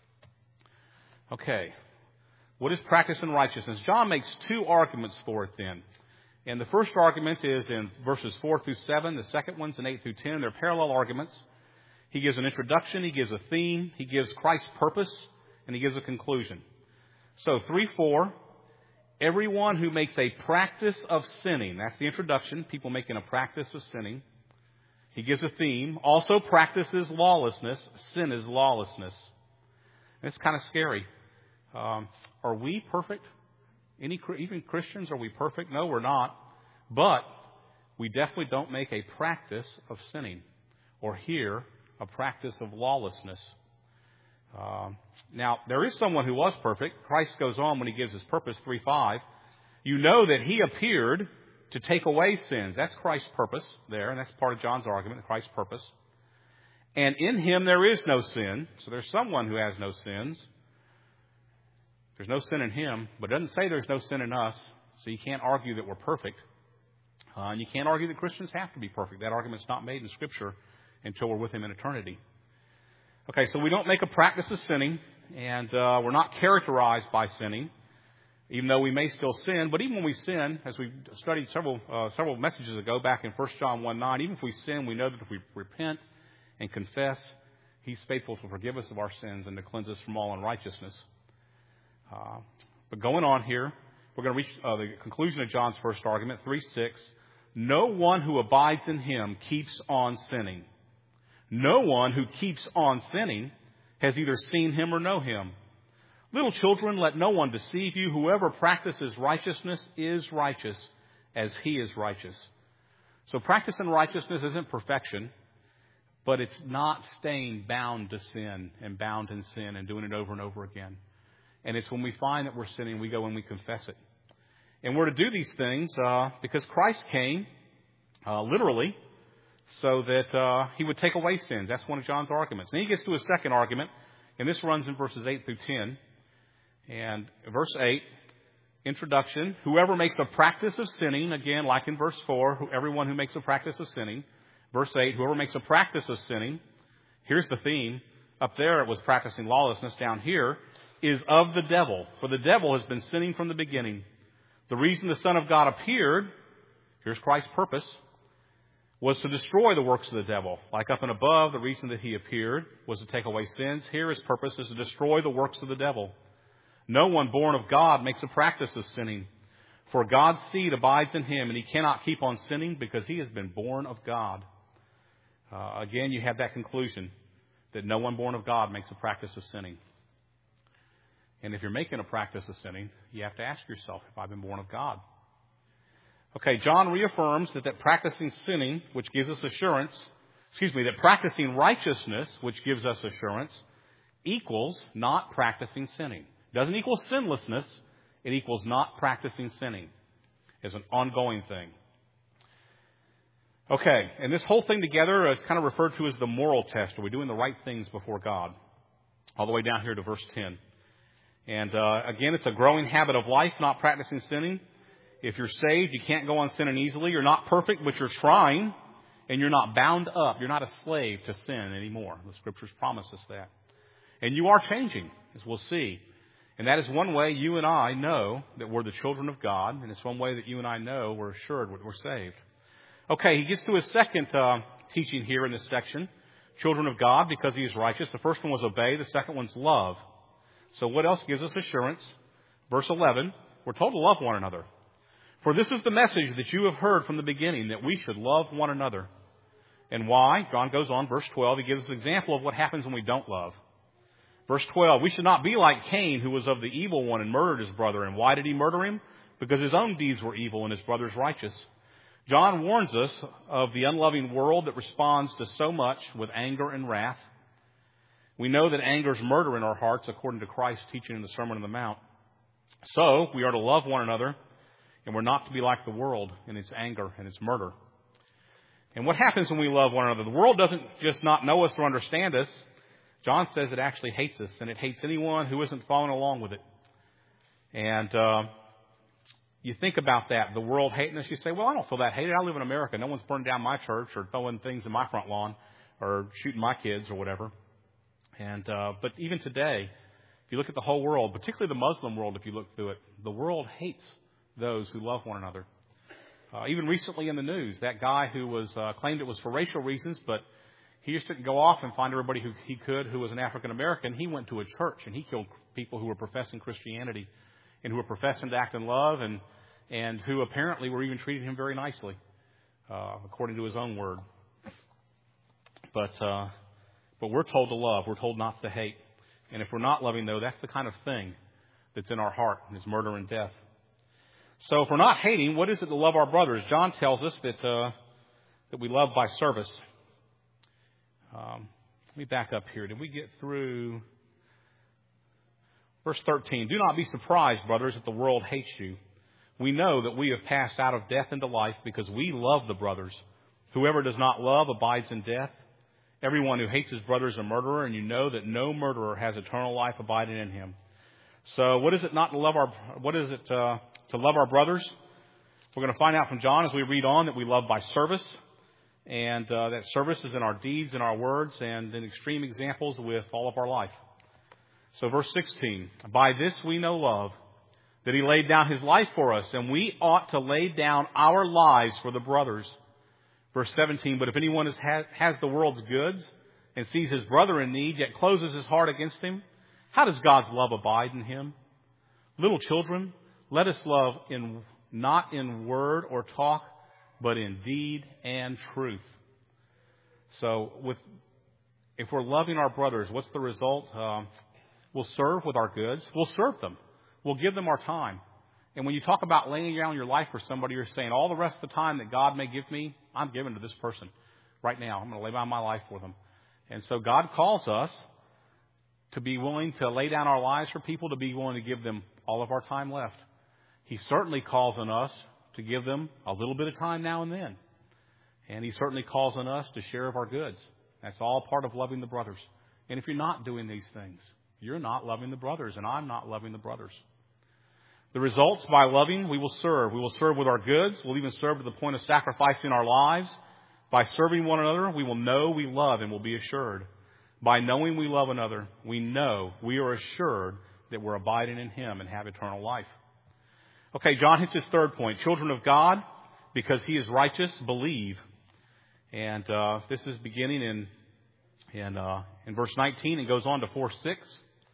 Okay. What is practice in righteousness? John makes two arguments for it then. And the first argument is in verses four through seven. The second one's in eight through ten. They're parallel arguments. He gives an introduction. He gives a theme. He gives Christ's purpose. And he gives a conclusion. So three four. Everyone who makes a practice of sinning. That's the introduction. People making a practice of sinning. He gives a theme. Also practices lawlessness. Sin is lawlessness. And it's kind of scary. Um, are we perfect? Any, even Christians, are we perfect? No, we're not. But we definitely don't make a practice of sinning, or here a practice of lawlessness. Um, now, there is someone who was perfect. Christ goes on when he gives his purpose, three five. You know that he appeared to take away sins. That's Christ's purpose there, and that's part of John's argument, Christ's purpose. And in him there is no sin. So there's someone who has no sins. There's no sin in him, but it doesn't say there's no sin in us. So you can't argue that we're perfect. Uh, and you can't argue that Christians have to be perfect. That argument's not made in Scripture until we're with him in eternity. Okay, so we don't make a practice of sinning, and uh, we're not characterized by sinning, even though we may still sin. But even when we sin, as we studied several uh, several messages ago back in First John one nine, even if we sin, we know that if we repent and confess, he's faithful to forgive us of our sins and to cleanse us from all unrighteousness. Uh, but going on here, we're going to reach uh, the conclusion of John's first argument, three six. No one who abides in him keeps on sinning. No one who keeps on sinning has either seen him or know him. Little children, let no one deceive you. Whoever practices righteousness is righteous as he is righteous. So practicing righteousness isn't perfection, but it's not staying bound to sin and bound in sin and doing it over and over again. And it's when we find that we're sinning, we go and we confess it. And we're to do these things uh, because Christ came, uh, literally, so that uh, he would take away sins. That's one of John's arguments. Then he gets to a second argument, and this runs in verses eight through ten. And verse eight, introduction, whoever makes a practice of sinning, again, like in verse four, who, everyone who makes a practice of sinning. Verse eight, whoever makes a practice of sinning, here's the theme. Up there it was practicing lawlessness. Down here is of the devil. For the devil has been sinning from the beginning. The reason the Son of God appeared, here's Christ's purpose, was to destroy the works of the devil. Like up and above, the reason that he appeared was to take away sins. Here his purpose is to destroy the works of the devil. No one born of God makes a practice of sinning, for God's seed abides in him, and he cannot keep on sinning because he has been born of God. Uh, again, you have that conclusion that no one born of God makes a practice of sinning. And if you're making a practice of sinning, you have to ask yourself, have I been born of God? Okay, John reaffirms that, that practicing sinning, which gives us assurance, excuse me, that practicing righteousness, which gives us assurance, equals not practicing sinning. It doesn't equal sinlessness. It equals not practicing sinning as an ongoing thing. Okay, and this whole thing together is kind of referred to as the moral test. Are we doing the right things before God? All the way down here to verse ten. And uh, again, it's a growing habit of life, not practicing sinning. If you're saved, you can't go on sinning easily. You're not perfect, but you're trying. And you're not bound up. You're not a slave to sin anymore. The Scriptures promise us that. And you are changing, as we'll see. And that is one way you and I know that we're the children of God. And it's one way that you and I know we're assured that we're saved. Okay, he gets to his second uh, teaching here in this section. Children of God, because he is righteous. The first one was obey. The second one's love. So what else gives us assurance? Verse eleven, we're told to love one another. For this is the message that you have heard from the beginning, that we should love one another. And why? John goes on, verse twelve, he gives us an example of what happens when we don't love. Verse twelve, we should not be like Cain, who was of the evil one and murdered his brother. And why did he murder him? Because his own deeds were evil and his brother's righteous. John warns us of the unloving world that responds to so much with anger and wrath. We know that anger is murder in our hearts, according to Christ's teaching in the Sermon on the Mount. So, we are to love one another, and we're not to be like the world in its anger and its murder. And what happens when we love one another? The world doesn't just not know us or understand us. John says it actually hates us, and it hates anyone who isn't following along with it. And uh, you think about that, the world hating us. You say, well, I don't feel that hated. I live in America. No one's burning down my church or throwing things in my front lawn or shooting my kids or whatever. And uh, but even today, if you look at the whole world, particularly the Muslim world, if you look through it, the world hates those who love one another. Uh, even recently in the news, that guy who was uh, claimed it was for racial reasons, but he just didn't go off and find everybody who he could who was an African American. He went to a church and he killed people who were professing Christianity and who were professing to act in love and and who apparently were even treating him very nicely, uh, according to his own word. But uh, but we're told to love. We're told not to hate. And if we're not loving, though, that's the kind of thing that's in our heart, is murder and death. So if we're not hating, what is it to love our brothers? John tells us that uh, that we love by service. Um, let me back up here. Did we get through? Verse thirteen, do not be surprised, brothers, that the world hates you. We know that we have passed out of death into life because we love the brothers. Whoever does not love abides in death. Everyone who hates his brother is a murderer, and you know that no murderer has eternal life abiding in him. So what is it not to love our, what is it uh, to love our brothers? We're going to find out from John as we read on that we love by service, and uh, that service is in our deeds and our words and in extreme examples with all of our life. So verse sixteen, by this we know love, that he laid down his life for us, and we ought to lay down our lives for the brothers. Verse seventeen, but if anyone is, has, has the world's goods and sees his brother in need, yet closes his heart against him, how does God's love abide in him? Little children, let us love in not in word or talk, but in deed and truth. So with, if we're loving our brothers, what's the result? Um, we'll serve with our goods. We'll serve them. We'll give them our time. And when you talk about laying down your life for somebody, you're saying all the rest of the time that God may give me, I'm giving to this person right now. I'm going to lay down my life for them. And so God calls us to be willing to lay down our lives for people, to be willing to give them all of our time left. He certainly calls on us to give them a little bit of time now and then. And he certainly calls on us to share of our goods. That's all part of loving the brothers. And if you're not doing these things, you're not loving the brothers, and I'm not loving the brothers. The results, by loving, we will serve. We will serve with our goods. We'll even serve to the point of sacrificing our lives. By serving one another, we will know we love and will be assured. By knowing we love another, we know we are assured that we're abiding in him and have eternal life. Okay, John hits his third point. Children of God, because he is righteous, believe. And uh, this is beginning in in, uh, in verse nineteen and goes on to four six.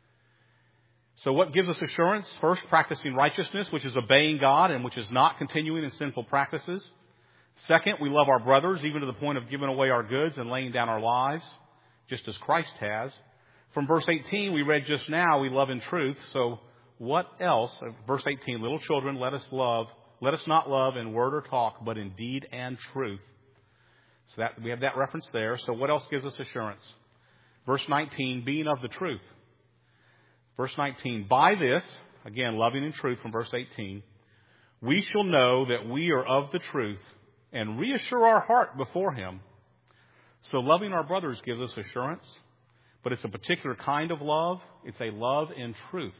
So what gives us assurance? First, practicing righteousness, which is obeying God and which is not continuing in sinful practices. Second, we love our brothers, even to the point of giving away our goods and laying down our lives, just as Christ has. From verse eighteen, we read just now, we love in truth. So what else? Verse eighteen, little children, let us love, let us not love in word or talk, but in deed and truth. So that we have that reference there. So what else gives us assurance? Verse nineteen, being of the truth. Verse nineteen, by this, again, loving in truth from verse eighteen, we shall know that we are of the truth and reassure our heart before him. So loving our brothers gives us assurance, but it's a particular kind of love. It's a love in truth.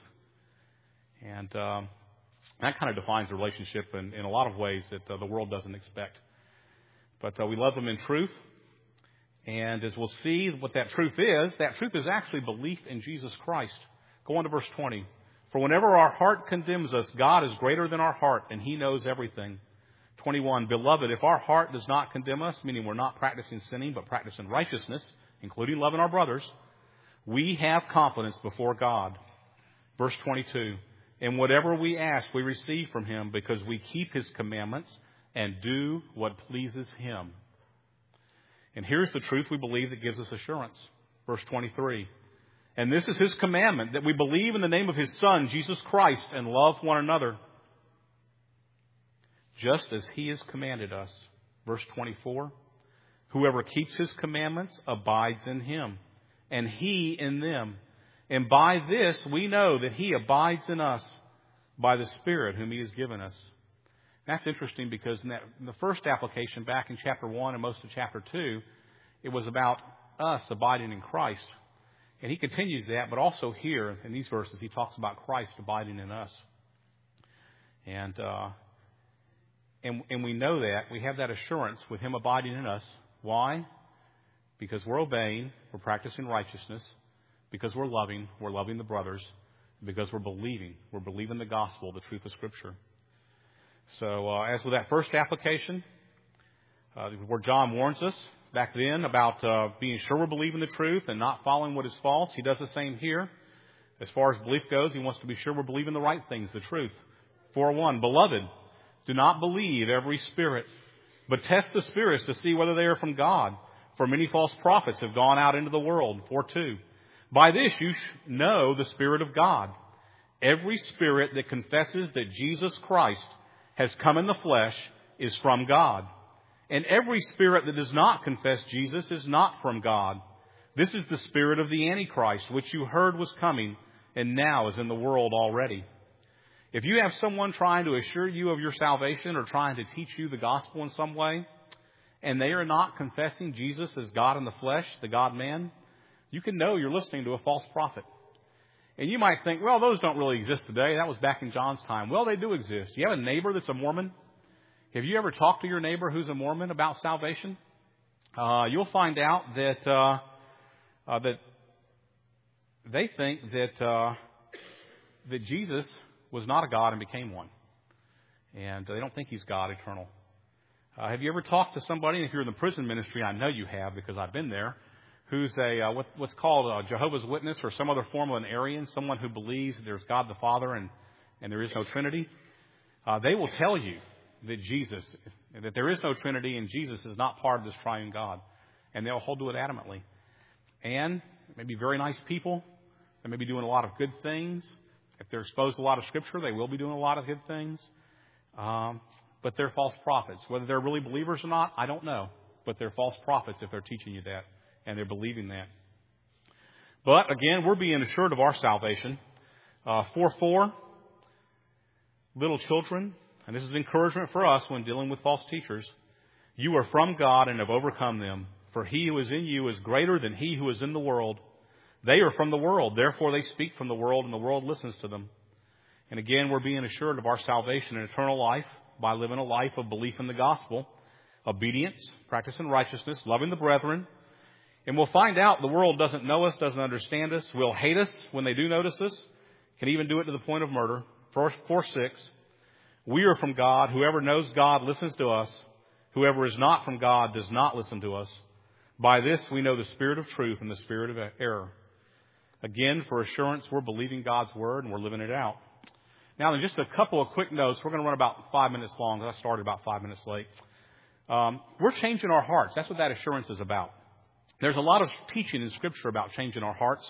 And um, that kind of defines the relationship in, in a lot of ways that uh, the world doesn't expect. But uh, we love them in truth. And as we'll see what that truth is, that truth is actually belief in Jesus Christ. Go on to verse twenty. For whenever our heart condemns us, God is greater than our heart, and he knows everything. twenty-one, beloved, if our heart does not condemn us, meaning we're not practicing sinning, but practicing righteousness, including loving our brothers, we have confidence before God. Verse twenty-two, and whatever we ask, we receive from him because we keep his commandments and do what pleases him. And here's the truth we believe that gives us assurance. Verse twenty-three, and this is his commandment, that we believe in the name of his Son, Jesus Christ, and love one another, just as he has commanded us. Verse twenty-four, whoever keeps his commandments abides in him, and he in them. And by this we know that he abides in us by the Spirit whom he has given us. That's interesting because in, that, in the first application back in chapter one and most of chapter two, it was about us abiding in Christ. And he continues that, but also here in these verses he talks about Christ abiding in us. And uh, and, and we know that. We have that assurance with him abiding in us. Why? Because we're obeying, we're practicing righteousness, because we're loving, we're loving the brothers, because we're believing, we're believing the gospel, the truth of Scripture. So uh, as with that first application, uh, where John warns us back then about uh, being sure we're believing the truth and not following what is false, he does the same here. As far as belief goes, he wants to be sure we're believing the right things, the truth. four one, beloved, do not believe every spirit, but test the spirits to see whether they are from God. For many false prophets have gone out into the world. four two, by this you know the Spirit of God. Every spirit that confesses that Jesus Christ has come in the flesh is from God. And every spirit that does not confess Jesus is not from God. This is the spirit of the Antichrist, which you heard was coming, and now is in the world already. If you have someone trying to assure you of your salvation or trying to teach you the gospel in some way, and they are not confessing Jesus as God in the flesh, the God-man, you can know you're listening to a false prophet. And you might think, well, those don't really exist today. That was back in John's time. Well, they do exist. You have a neighbor that's a Mormon. Have you ever talked to your neighbor who's a Mormon about salvation? Uh, you'll find out that uh, uh, that they think that uh, that Jesus was not a God and became one, and they don't think he's God eternal. Uh, have you ever talked to somebody? And if you're in the prison ministry, I know you have because I've been there. Who's a uh, what, what's called a Jehovah's Witness or some other form of an Arian, someone who believes that there's God the Father and, and there is no Trinity. Uh, they will tell you that Jesus, that there is no Trinity and Jesus is not part of this triune God. And they'll hold to it adamantly. And they may be very nice people. They may be doing a lot of good things. If they're exposed to a lot of Scripture, they will be doing a lot of good things. Um, but they're false prophets. Whether they're really believers or not, I don't know. But they're false prophets if they're teaching you that. And they're believing that. But, again, we're being assured of our salvation. Uh, four four, little children, and this is encouragement for us when dealing with false teachers. You are from God and have overcome them. For he who is in you is greater than he who is in the world. They are from the world. Therefore they speak from the world, and the world listens to them. And again, we're being assured of our salvation and eternal life by living a life of belief in the gospel, obedience, practicing righteousness, loving the brethren. And we'll find out the world doesn't know us, doesn't understand us, will hate us when they do notice us, can even do it to the point of murder. four six, we are from God. Whoever knows God listens to us. Whoever is not from God does not listen to us. By this we know the spirit of truth and the spirit of error. Again, for assurance, we're believing God's word and we're living it out. Now, in just a couple of quick notes, we're going to run about five minutes long. I started about five minutes late. Um, we're changing our hearts. That's what that assurance is about. There's a lot of teaching in Scripture about changing our hearts.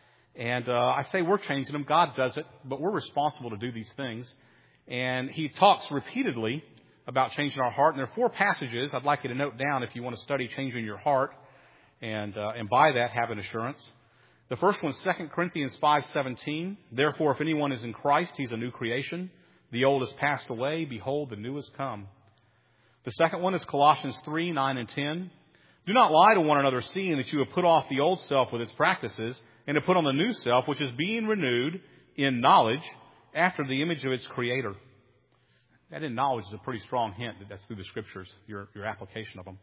And uh, I say we're changing them. God does it, but we're responsible to do these things. And he talks repeatedly about changing our heart. And there are four passages I'd like you to note down if you want to study changing your heart. And uh, and by that, have an assurance. The first one is Second Corinthians five seventeen. Therefore, if anyone is in Christ, he's a new creation. The old has passed away. Behold, the new has come. The second one is Colossians three nine and ten. Do not lie to one another, seeing that you have put off the old self with its practices, and to put on the new self, which is being renewed in knowledge after the image of its creator. That in knowledge is a pretty strong hint that that's through the Scriptures, your, your application of them.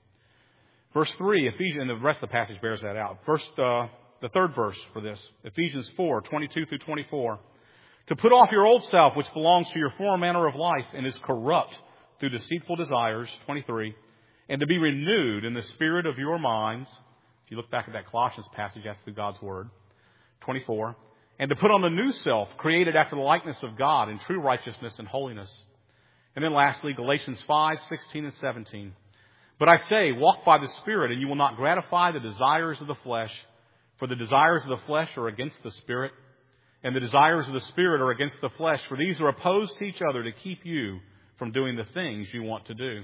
Verse three, Ephesians, and the rest of the passage bears that out. First, uh, the third verse for this, Ephesians four twenty-two through twenty-four. To put off your old self, which belongs to your former manner of life and is corrupt through deceitful desires, twenty-three. And to be renewed in the spirit of your minds. If you look back at that Colossians passage, that's through God's Word. twenty-four. And to put on the new self, created after the likeness of God in true righteousness and holiness. And then lastly, Galatians five sixteen and seventeen. But I say, walk by the Spirit, and you will not gratify the desires of the flesh. For the desires of the flesh are against the Spirit, and the desires of the Spirit are against the flesh. For these are opposed to each other to keep you from doing the things you want to do.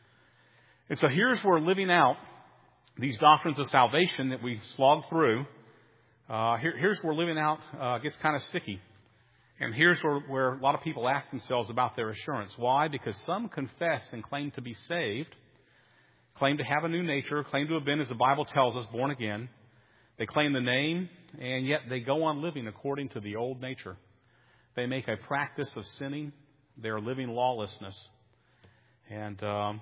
And so here's where living out these doctrines of salvation that we slog through, uh, here, here's where living out uh, gets kind of sticky. And here's where, where a lot of people ask themselves about their assurance. Why? Because some confess and claim to be saved, claim to have a new nature, claim to have been, as the Bible tells us, born again. They claim the name, and yet they go on living according to the old nature. They make a practice of sinning. They are living lawlessness. And... Um,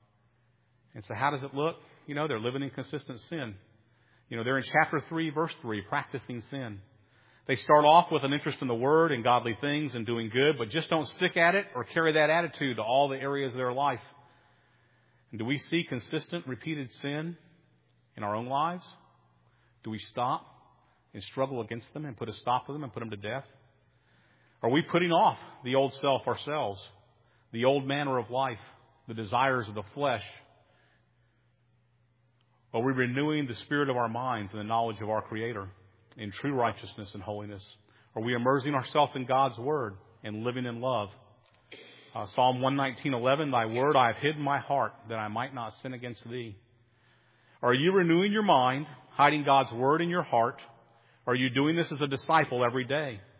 And so how does it look? You know, they're living in consistent sin. You know, they're in chapter three, verse three, practicing sin. They start off with an interest in the Word and godly things and doing good, but just don't stick at it or carry that attitude to all the areas of their life. And do we see consistent, repeated sin in our own lives? Do we stop and struggle against them and put a stop to them and put them to death? Are we putting off the old self ourselves, the old manner of life, the desires of the flesh? Are we renewing the spirit of our minds and the knowledge of our Creator in true righteousness and holiness? Are we immersing ourselves in God's Word and living in love? Uh, Psalm one nineteen eleven, Thy Word I have hid in my heart that I might not sin against Thee. Are you renewing your mind, hiding God's Word in your heart? Are you doing this as a disciple every day?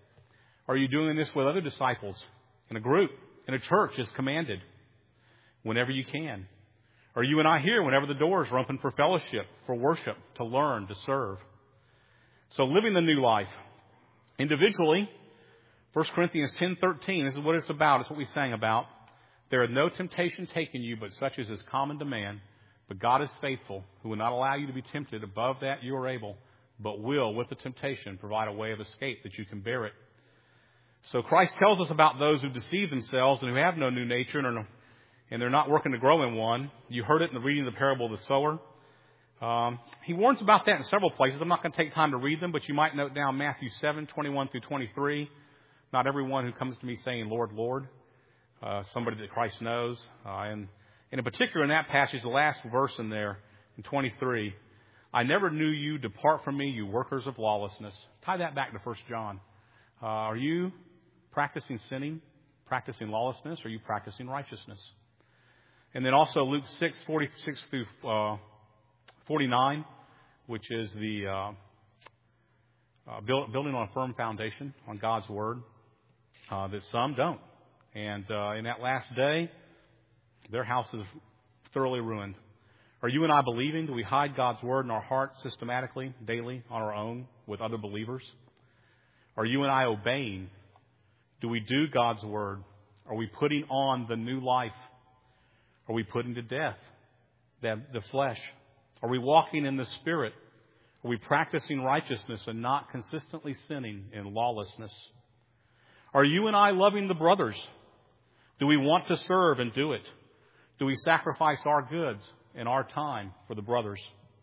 Are you doing this with other disciples, in a group, in a church as commanded, whenever you can? Are you and I here whenever the doors are open for fellowship, for worship, to learn, to serve? So living the new life. Individually, First Corinthians ten thirteen, this is what it's about. It's what we sang about. There is no temptation taken you, but such as is common to man. But God is faithful, who will not allow you to be tempted above that you are able, but will, with the temptation, provide a way of escape that you can bear it. So Christ tells us about those who deceive themselves and who have no new nature and, are, and they're not working to grow in one. You heard it in the reading of the parable of the sower. Um, he warns about that in several places. I'm not going to take time to read them, but you might note down Matthew seven, twenty-one through twenty-three. Not everyone who comes to me saying, Lord, Lord, uh, somebody that Christ knows. Uh, and, and in particular in that passage, the last verse in there, in twenty-three, I never knew you. Depart from me, you workers of lawlessness. Tie that back to First John. Uh, are you practicing sinning, practicing lawlessness, or are you practicing righteousness? And then also Luke six, forty-six through uh, forty-nine, which is the uh, uh, build, building on a firm foundation on God's Word, uh, that some don't. And uh, in that last day, their house is thoroughly ruined. Are you and I believing? Do we hide God's Word in our hearts systematically, daily, on our own, with other believers? Are you and I obeying? Do we do God's Word? Are we putting on the new life? Are we putting to death the, the flesh? Are we walking in the Spirit? Are we practicing righteousness and not consistently sinning in lawlessness? Are you and I loving the brothers? Do we want to serve and do it? Do we sacrifice our goods and our time for the brothers?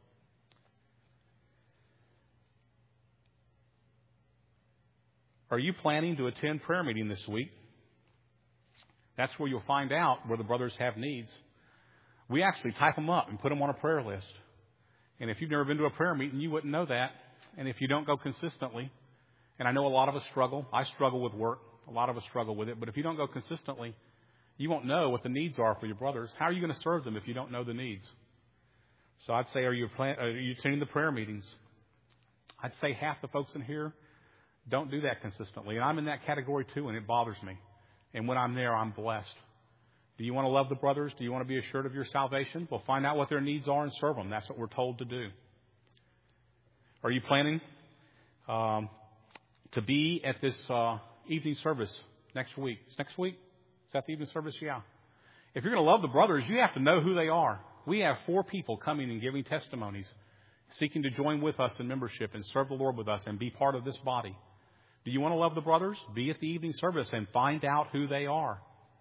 Are you planning to attend prayer meeting this week? That's where you'll find out where the brothers have needs. We actually type them up and put them on a prayer list. And if you've never been to a prayer meeting, you wouldn't know that. And if you don't go consistently, and I know a lot of us struggle. I struggle with work. A lot of us struggle with it. But if you don't go consistently, you won't know what the needs are for your brothers. How are you going to serve them if you don't know the needs? So I'd say, are you, plan- are you attending the prayer meetings? I'd say half the folks in here don't do that consistently. And I'm in that category too, and it bothers me. And when I'm there, I'm blessed. Do you want to love the brothers? Do you want to be assured of your salvation? Well, find out what their needs are and serve them. That's what we're told to do. Are you planning um, to be at this uh, evening service next week? It's next week? Is that the evening service? Yeah. If you're going to love the brothers, you have to know who they are. We have four people coming and giving testimonies, seeking to join with us in membership and serve the Lord with us and be part of this body. Do you want to love the brothers? Be at the evening service and find out who they are.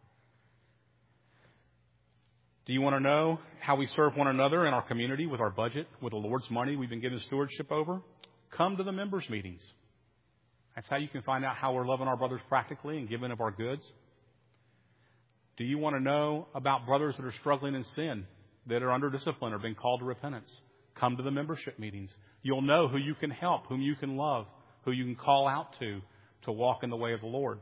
Do you want to know how we serve one another in our community with our budget, with the Lord's money we've been given stewardship over? Come to the members' meetings. That's how you can find out how we're loving our brothers practically and giving of our goods. Do you want to know about brothers that are struggling in sin, that are under discipline or being called to repentance? Come to the membership meetings. You'll know who you can help, whom you can love, who you can call out to, to walk in the way of the Lord.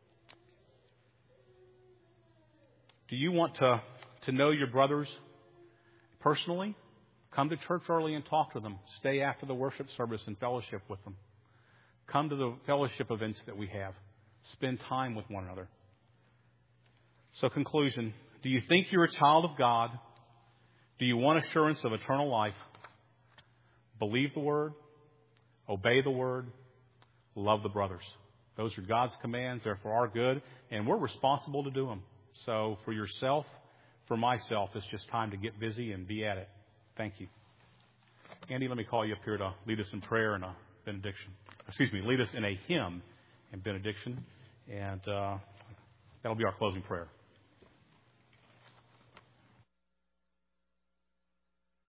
Do you want to, to know your brothers personally? Come to church early and talk to them. Stay after the worship service and fellowship with them. Come to the fellowship events that we have. Spend time with one another. So, conclusion. Do you think you're a child of God? Do you want assurance of eternal life? Believe the Word. Obey the Word. Love the brothers. Those are God's commands. They're for our good, and we're responsible to do them. So for yourself, for myself, it's just time to get busy and be at it. Thank you. Andy, let me call you up here to lead us in prayer and a benediction. Excuse me, lead us in a hymn and benediction. And uh, that'll be our closing prayer.